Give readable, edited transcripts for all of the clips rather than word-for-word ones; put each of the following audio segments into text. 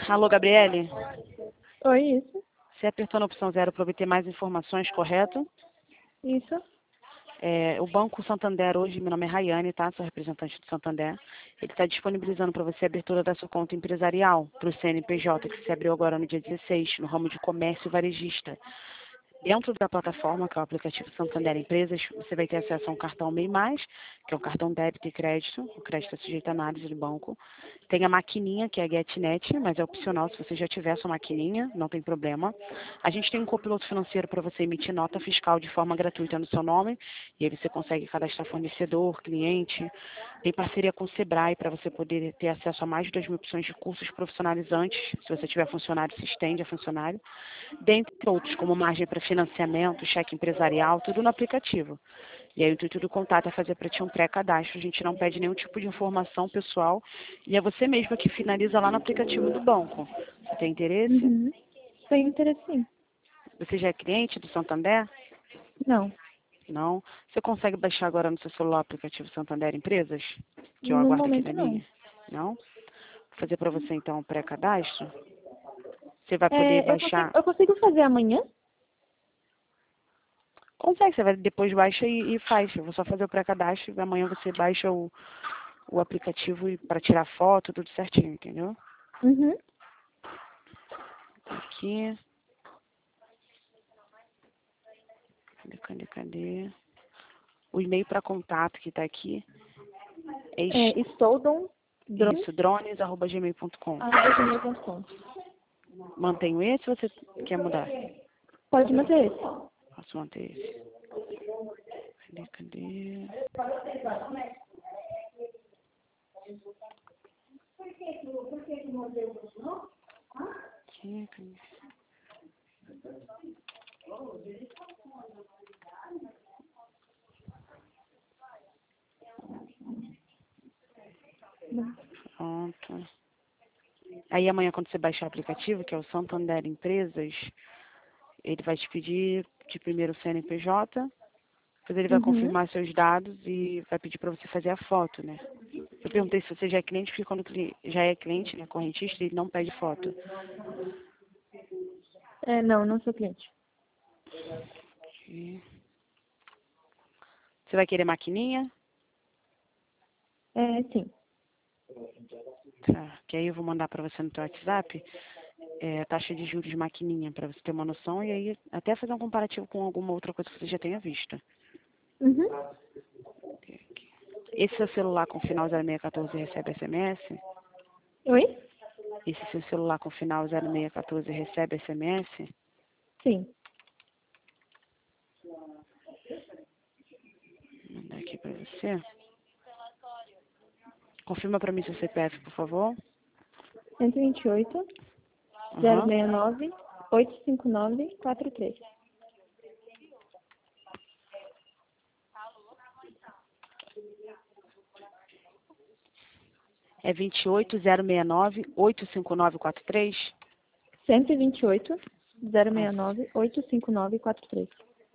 Alô, Gabriele? Oi, isso. Você apertou na opção 0 para obter mais informações, correto? Isso. O Banco Santander hoje, meu nome é Rayane, tá? Sou representante do Santander. Ele está disponibilizando para você a abertura da sua conta empresarial para o CNPJ, que se abriu agora no dia 16, no ramo de comércio varejista. Dentro da plataforma, que é o aplicativo Santander Empresas, você vai ter acesso a um cartão MEI+, que é um cartão débito e crédito. O crédito é sujeito à análise do banco. Tem a maquininha, que é a GetNet, mas é opcional se você já tiver essa maquininha, não tem problema. A gente tem um copiloto financeiro para você emitir nota fiscal de forma gratuita no seu nome, e aí você consegue cadastrar fornecedor, cliente. Tem parceria com o Sebrae para você poder ter acesso a mais de 2.000 opções de cursos profissionalizantes. Se você tiver funcionário, se estende a funcionário. Dentre outros, como margem para financiamento, cheque empresarial, tudo no aplicativo. E aí o intuito do contato é fazer para ti um pré-cadastro. A gente não pede nenhum tipo de informação pessoal e é você mesma que finaliza lá no aplicativo do banco. Você tem interesse? Uhum. Tem interesse sim. Você já é cliente do Santander? Não. Não? Você consegue baixar agora no seu celular o aplicativo Santander Empresas? Que eu No aguardo aqui momento da não. minha? Não? Vou fazer para você então um pré-cadastro. Você vai poder baixar. Eu consigo fazer amanhã? Consegue, você vai depois baixa e faz. Eu vou só fazer o pré-cadastro e amanhã você baixa o aplicativo para tirar foto, tudo certinho, entendeu? Uhum. Aqui. Cadê? O e-mail para contato que está aqui é Estoudon isso, drones@gmail.com. drones@gmail.com. Mantenho esse ou você quer mudar? Pode manter esse. Posso manter esse. Cadê? Aqui. Pronto. Aí amanhã quando você baixar o aplicativo, que é o Santander Empresas, ele vai te pedir de primeiro o CNPJ, depois ele vai Uhum. confirmar seus dados e vai pedir para você fazer a foto, né? Eu perguntei se você já é cliente, porque quando já é cliente, né, correntista, ele não pede foto. Não sou cliente. Aqui. Você vai querer maquininha? Sim. Tá. Que aí eu vou mandar para você no teu WhatsApp a taxa de juros de maquininha, para você ter uma noção, e aí até fazer um comparativo com alguma outra coisa que você já tenha visto. Uhum. Esse seu celular com final 0614 recebe SMS? Oi? Esse seu celular com final 0614 recebe SMS? Sim. Vou mandar aqui para você. Confirma para mim seu CPF, por favor. 128 Aham. 069 859 43. É 28069-85943? 128 Ah, 069 859 43.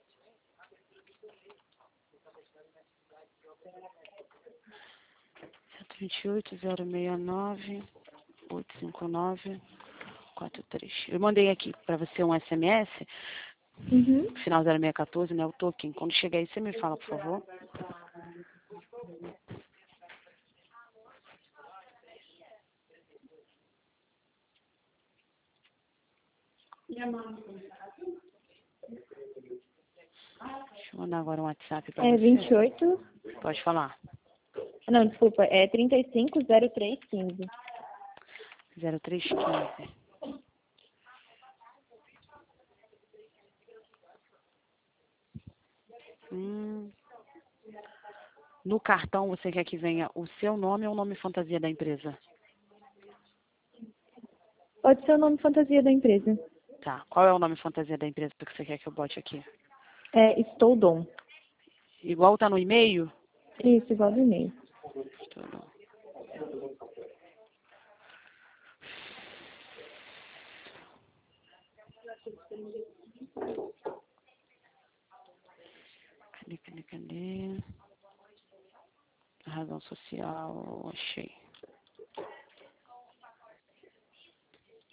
128-069-859-43. Eu mandei aqui para você um SMS, Uhum. final 0614, né? O token. Quando chegar aí, você me fala, por favor. Deixa eu mandar agora um WhatsApp para você. 28. Pode falar. Não, desculpa. 350315. 0315. No cartão, você quer que venha o seu nome ou o nome fantasia da empresa? Pode ser o nome fantasia da empresa. Tá. Qual é o nome fantasia da empresa que você quer que eu bote aqui? Estoudon. Igual tá no e-mail? Isso, igual do e-mail. Cadê? Razão social, achei.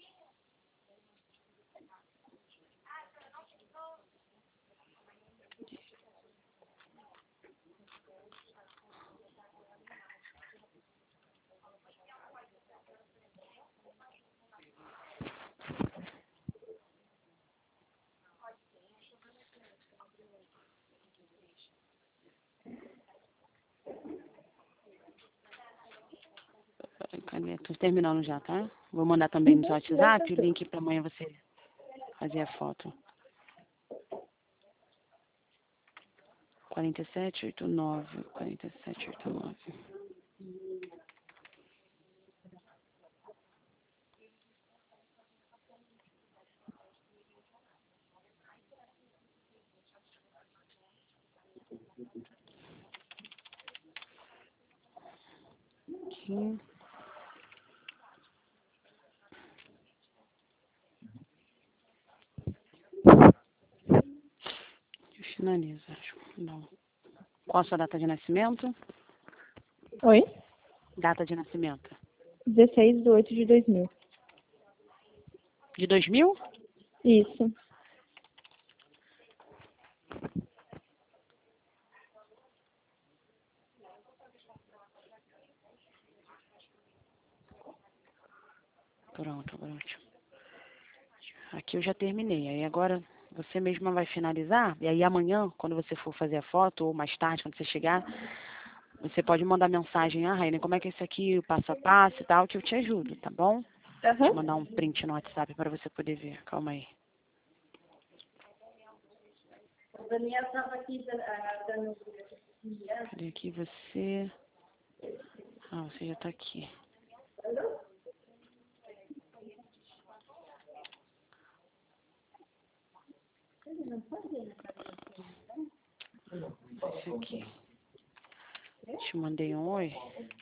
Tô terminando já, tá? Vou mandar também no seu WhatsApp o link pra amanhã você fazer a foto. 4789, 4789. Aqui. Finaliza. Não. Qual a sua data de nascimento? Oi? Data de nascimento. 16/8/2000. De 2000? Isso. Pronto, pronto. Aqui eu já terminei. Aí agora você mesma vai finalizar. E aí amanhã, quando você for fazer a foto, ou mais tarde, quando você chegar, você pode mandar mensagem, Raine, como é que é isso aqui, o passo a passo e tal, que eu te ajudo, tá bom? Te mandar um print no WhatsApp para você poder ver. Calma aí. O Daniel estava aqui dando. Cadê aqui você? Ah, você já tá aqui. Esse aqui. Te mandei um oi.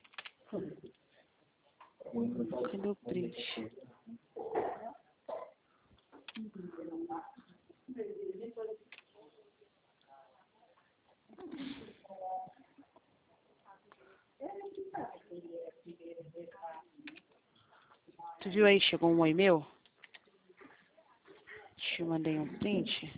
Cadê o print? Tu viu aí? Chegou um oi meu? Te mandei um print.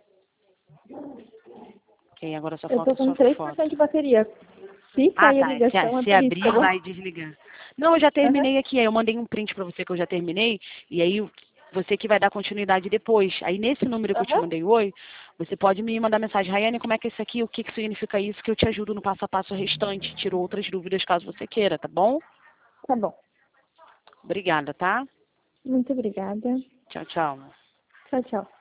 E aí agora só Eu falta tô com sua 3% foto. de bateria. Se Ah, cair a tá. ligação, é Se por isso, abrir, tá bom? vai desligar. Não, eu já terminei aqui. Aí eu mandei um print pra você que eu já terminei. E aí você que vai dar continuidade depois. Aí nesse número que eu te mandei oi, você pode me mandar mensagem. Rayane, como é que é isso aqui? O que que significa isso? Que eu te ajudo no passo a passo restante. Tiro outras dúvidas caso você queira, tá bom? Tá bom. Obrigada, tá? Muito obrigada. Tchau, tchau. Tchau, tchau.